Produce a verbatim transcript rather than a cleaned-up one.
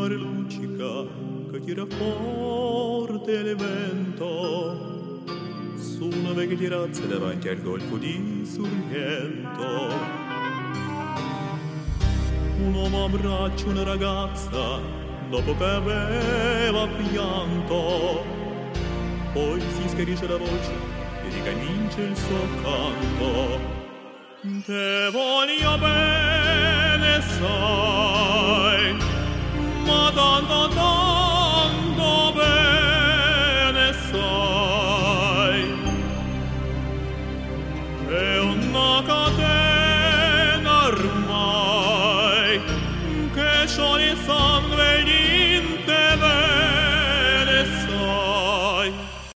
mare luccica che tira forte il vento su una vecchia tirazza davanti al golfo di Sorrento. Un uomo abbraccia una ragazza dopo che aveva pianto, poi si schiarisce la voce e ricomincia il suo canto. Te voglio bene, sai, ma tanto, tanto bene, sai. È una catena ormai che scioglie il sangue e gli